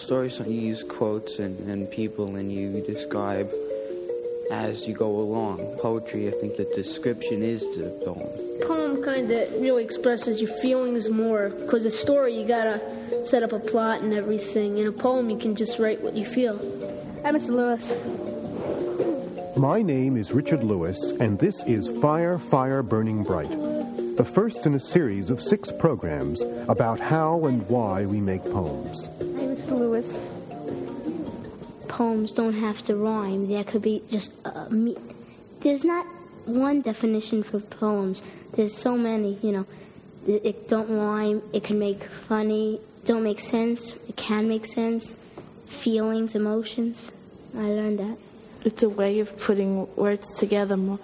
stories, you use quotes and people, and you describe as you go along. Poetry, I think the description is the poem. Poem kind of really expresses your feelings more, because a story, you gotta set up a plot and everything. In a poem, you can just write what you feel. Hi, Mr. Lewis. My name is Richard Lewis, and this is Fire, Fire Burning Bright, the first in a series of 6 programs about how and why we make poems. Hi, Mr. Lewis. Poems don't have to rhyme. There could be just there's not one definition for poems. There's so many, It don't rhyme. It can make funny. Don't make sense. It can make sense. Feelings, emotions. I learned that. It's a way of putting words together, more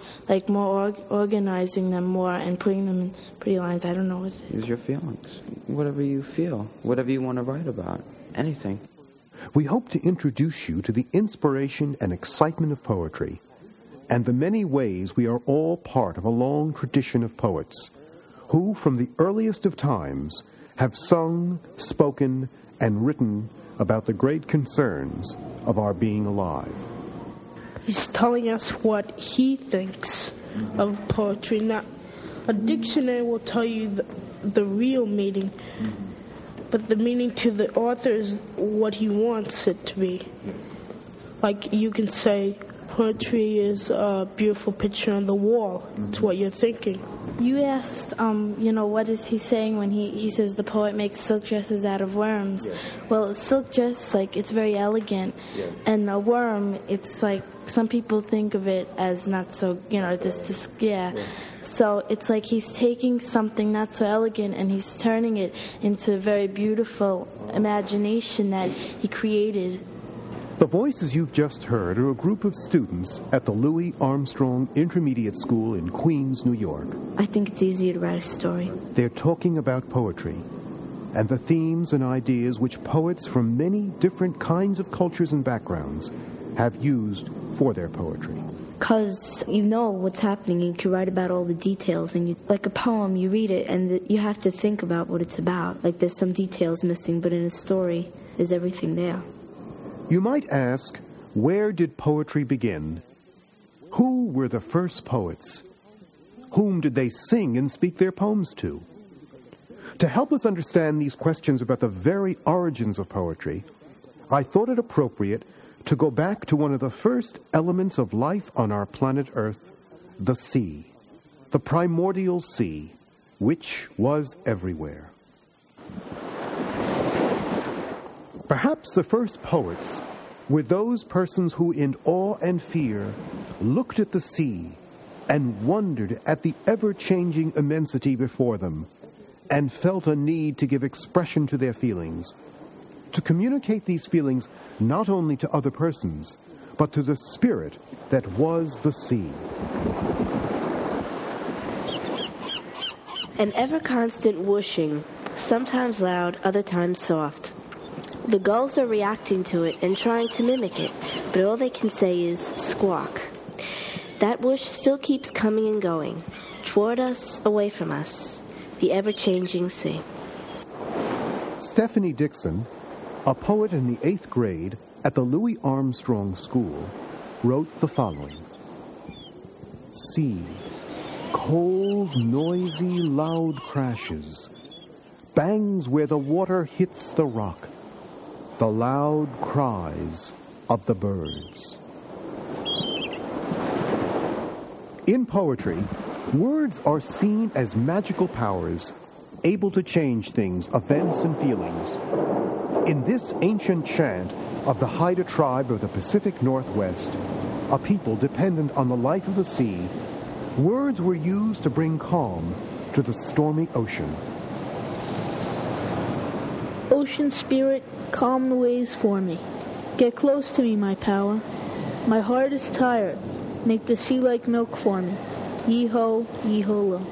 organizing them more and putting them in pretty lines. I don't know what it is. Use your feelings. Whatever you feel. Whatever you want to write about. Anything. We hope to introduce you to the inspiration and excitement of poetry, and the many ways we are all part of a long tradition of poets, who, from the earliest of times, have sung, spoken, and written about the great concerns of our being alive. He's telling us what he thinks of poetry. Now, a dictionary will tell you the real meaning, but the meaning to the author is what he wants it to be. Like you can say, poetry is a beautiful picture on the wall. It's what you're thinking. You asked, what is he saying when he says the poet makes silk dresses out of worms? Yeah. Well, a silk dress, it's very elegant. Yeah. And a worm, it's like, some people think of it as not so, yeah. So it's like he's taking something not so elegant and he's turning it into a very beautiful imagination that he created. The voices you've just heard are a group of students at the Louis Armstrong Intermediate School in Queens, New York. I think it's easier to write a story. They're talking about poetry and the themes and ideas which poets from many different kinds of cultures and backgrounds have used for their poetry. Because you know what's happening, you can write about all the details, and like a poem, you read it and you have to think about what it's about. Like there's some details missing, but in a story, there's everything there. You might ask, where did poetry begin? Who were the first poets? Whom did they sing and speak their poems to? To help us understand these questions about the very origins of poetry, I thought it appropriate to go back to one of the first elements of life on our planet Earth, the sea, the primordial sea, which was everywhere. Perhaps the first poets were those persons who, in awe and fear, looked at the sea and wondered at the ever-changing immensity before them, and felt a need to give expression to their feelings, to communicate these feelings not only to other persons, but to the spirit that was the sea. An ever-constant whooshing, sometimes loud, other times soft. The gulls are reacting to it and trying to mimic it, but all they can say is squawk. That whoosh still keeps coming and going, toward us, away from us, the ever-changing sea. Stephanie Dixon, a poet in the 8th grade at the Louis Armstrong School, wrote the following. Sea, cold, noisy, loud crashes, bangs where the water hits the rock, the loud cries of the birds. In poetry, words are seen as magical powers, able to change things, events, and feelings. In this ancient chant of the Haida tribe of the Pacific Northwest, a people dependent on the life of the sea, words were used to bring calm to the stormy ocean. Ocean spirit, calm the waves for me. Get close to me, my power. My heart is tired. Make the sea like milk for me. Yee-ho, yee-ho-lo.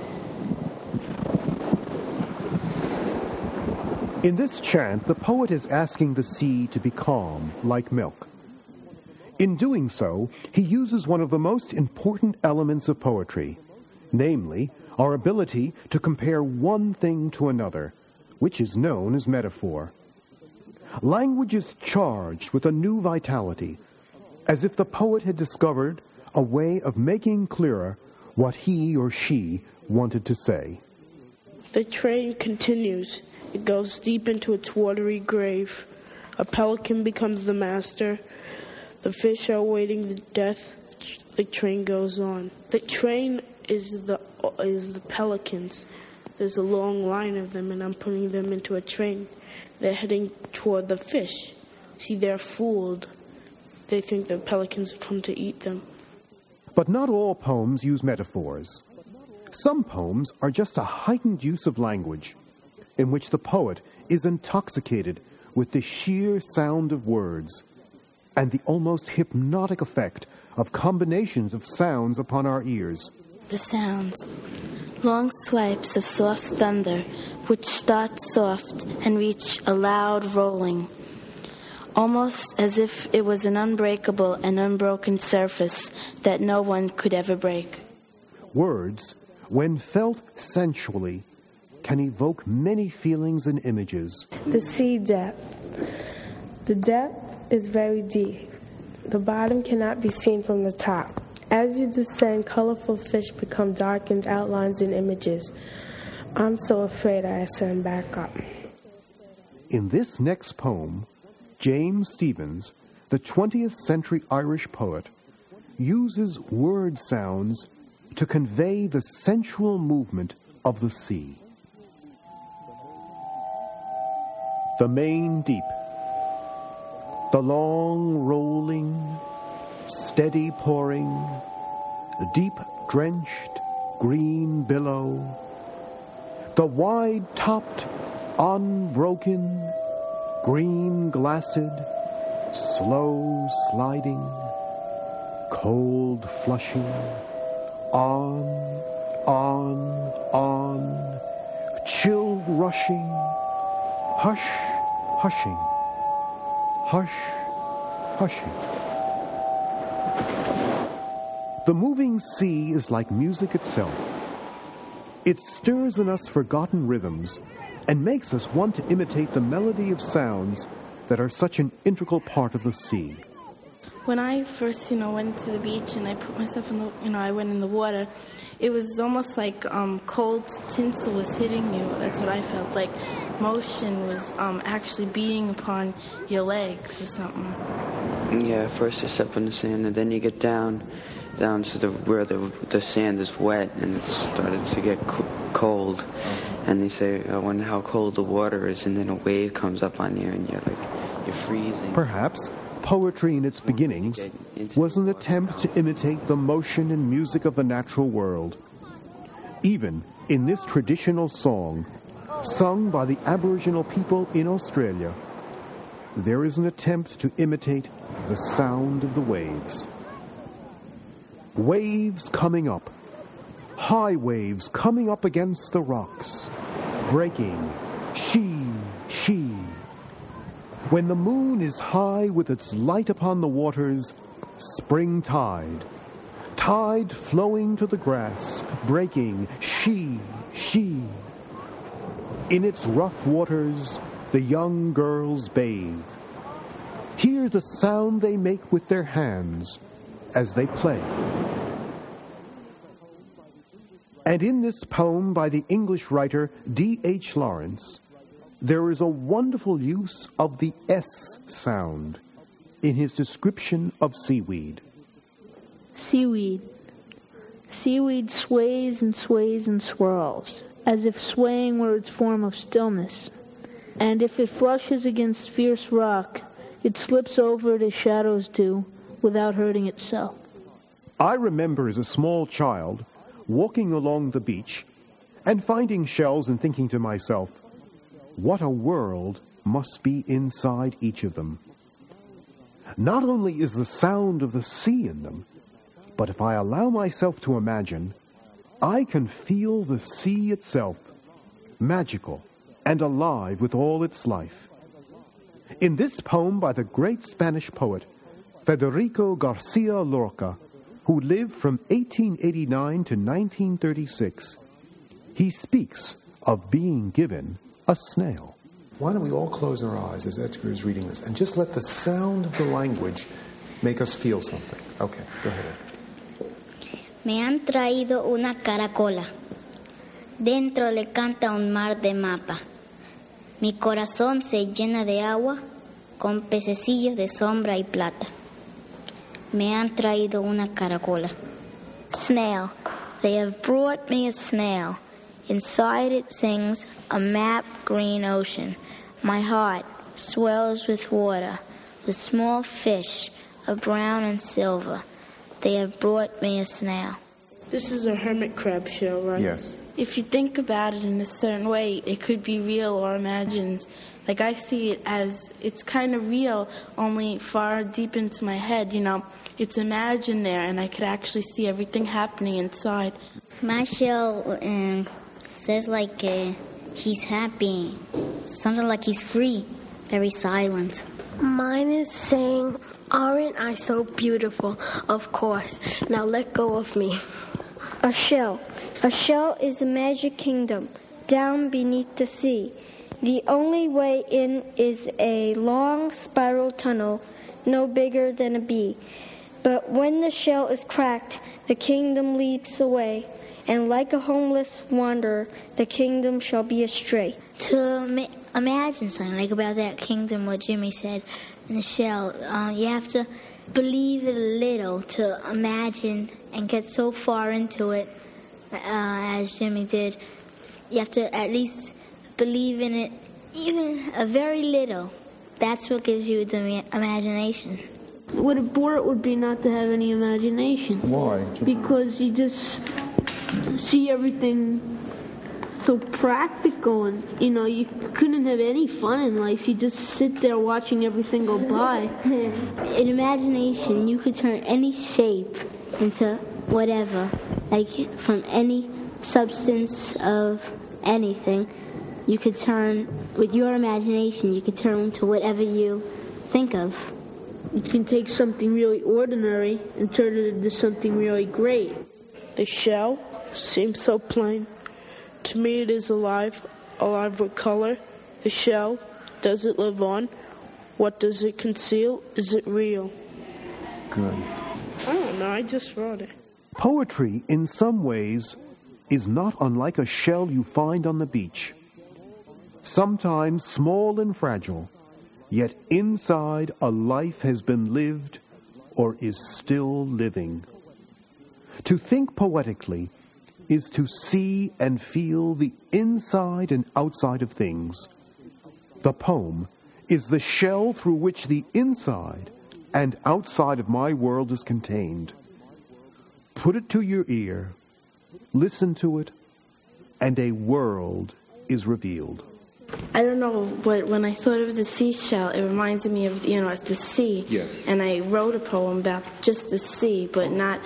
In this chant, the poet is asking the sea to be calm, like milk. In doing so, he uses one of the most important elements of poetry, namely, our ability to compare one thing to another, which is known as metaphor. Language is charged with a new vitality, as if the poet had discovered a way of making clearer what he or she wanted to say. The train continues. It goes deep into its watery grave. A pelican becomes the master. The fish are awaiting the death. The train goes on. The train is the pelicans. There's a long line of them, and I'm putting them into a train. They're heading toward the fish. See, they're fooled. They think the pelicans have come to eat them. But not all poems use metaphors. Some poems are just a heightened use of language, in which the poet is intoxicated with the sheer sound of words and the almost hypnotic effect of combinations of sounds upon our ears. The sounds. Long swipes of soft thunder, which start soft and reach a loud rolling, almost as if it was an unbreakable and unbroken surface that no one could ever break. Words, when felt sensually, can evoke many feelings and images. The sea depth. The depth is very deep. The bottom cannot be seen from the top. As you descend, colorful fish become darkened outlines and images. I'm so afraid I ascend back up. In this next poem, James Stephens, the 20th century Irish poet, uses word sounds to convey the sensual movement of the sea. The main deep. The long rolling, steady pouring, deep drenched green billow. The wide-topped, unbroken, green glassed, slow sliding, cold flushing, on, chill rushing, hush, hushing, hush, hushing. The moving sea is like music itself. It stirs in us forgotten rhythms and makes us want to imitate the melody of sounds that are such an integral part of the sea. When I first, went to the beach and I put myself in the, I went in the water, it was almost like cold tinsel was hitting you. That's what I felt like. Motion was actually beating upon your legs or something. Yeah, first you step in the sand, and then you get down to where the sand is wet, and it started to get cold. And they say, I wonder how cold the water is, and then a wave comes up on you, and you're freezing. Perhaps poetry in its beginnings was an attempt to imitate the motion and music of the natural world. Even in this traditional song, sung by the Aboriginal people in Australia, there is an attempt to imitate the sound of the waves. Waves coming up, high waves coming up against the rocks, breaking, she. When the moon is high with its light upon the waters, spring tide flowing to the grass, breaking, she. In its rough waters, the young girls bathe. Hear the sound they make with their hands as they play. And in this poem by the English writer D.H. Lawrence, there is a wonderful use of the S sound in his description of seaweed. Seaweed. Seaweed sways and sways and swirls, as if swaying were its form of stillness. And if it flushes against fierce rock, it slips over it as shadows do, without hurting itself. I remember as a small child walking along the beach and finding shells and thinking to myself, what a world must be inside each of them. Not only is the sound of the sea in them, but if I allow myself to imagine, I can feel the sea itself, magical and alive with all its life. In this poem by the great Spanish poet Federico Garcia Lorca, who lived from 1889 to 1936, he speaks of being given a snail. why don't we all close our eyes as Edgar is reading this and just let the sound of the language make us feel something. Okay, go ahead. Me han traído una caracola. Dentro le canta un mar de mapa. Mi corazón se llena de agua con pececillos de sombra y plata. Me han traído una caracola. Snail. They have brought me a snail. Inside it sings a map green ocean. My heart swells with water, with small fish of brown and silver. They have brought me a snail. This is a hermit crab shell, right? Yes. If you think about it in a certain way, it could be real or imagined. Like, I see it as it's kind of real, only far deep into my head, you know. It's imagined there, and I could actually see everything happening inside. My shell says like he's happy, something like he's free, very silent. Mine is saying, aren't I so beautiful? Of course. Now let go of me. A shell. A shell is a magic kingdom down beneath the sea. The only way in is a long spiral tunnel, no bigger than a bee. But when the shell is cracked, the kingdom leads away, and like a homeless wanderer, the kingdom shall be astray. To imagine something like about that kingdom, what Jimmy said in the shell, you have to believe it a little to imagine and get so far into it, as Jimmy did. You have to at least believe in it, even a very little. That's what gives you the imagination. What a bore it would be not to have any imagination. Why? Because you just see everything so practical, and you couldn't have any fun in life. You just sit there watching everything go by. In imagination, you could turn any shape into whatever, like from any substance of anything. You could turn, with your imagination, you could turn to whatever you think of. You can take something really ordinary and turn it into something really great. The shell seems so plain. To me, it is alive with color. The shell, does it live on? What does it conceal? Is it real? Good. I don't know, I just wrote it. Poetry, in some ways, is not unlike a shell you find on the beach. Sometimes small and fragile, yet inside a life has been lived or is still living. To think poetically is to see and feel the inside and outside of things. The poem is the shell through which the inside and outside of my world is contained. Put it to your ear, listen to it, and a world is revealed. I don't know, but when I thought of the seashell, it reminds me of, it's the sea. Yes. And I wrote a poem about just the sea, but not,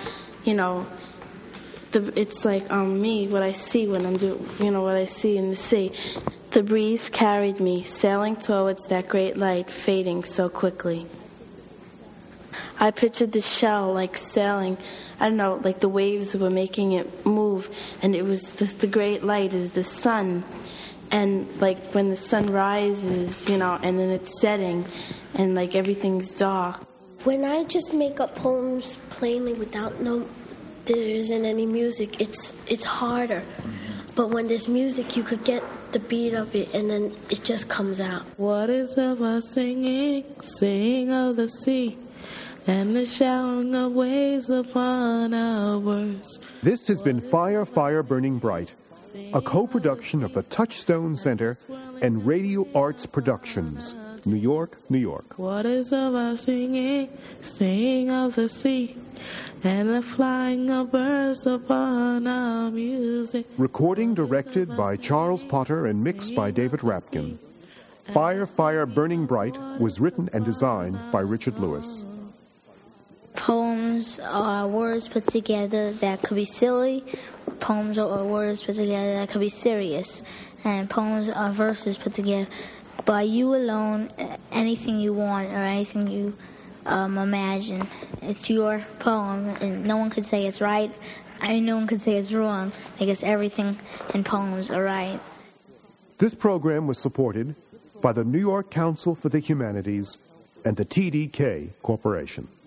it's like me, what I see when I'm doing, what I see in the sea. The breeze carried me, sailing towards that great light, fading so quickly. I pictured the shell like sailing, I don't know, like the waves were making it move, and it was the great light is the sun. And like when the sun rises, and then it's setting, and like everything's dark. When I just make up poems plainly without there isn't any music, it's harder. But when there's music, you could get the beat of it, and then it just comes out. What is of us singing of the sea, and the showering of waves upon our words. This has been Fire, Fire Burning Bright, a co-production of the Touchstone Center and Radio Arts Productions, New York, New York. What is of our singing of the sea, and the flying of birds upon our music. Recording directed by Charles Potter and mixed by David Rapkin. Fire, Fire Burning Bright was written and designed by Richard Lewis. Poems are words put together that could be silly. Poems are words put together that could be serious. And poems are verses put together by you alone, anything you want or anything you imagine. It's your poem, and no one could say it's right. No one could say it's wrong, because everything in poems are right. This program was supported by the New York Council for the Humanities and the TDK Corporation.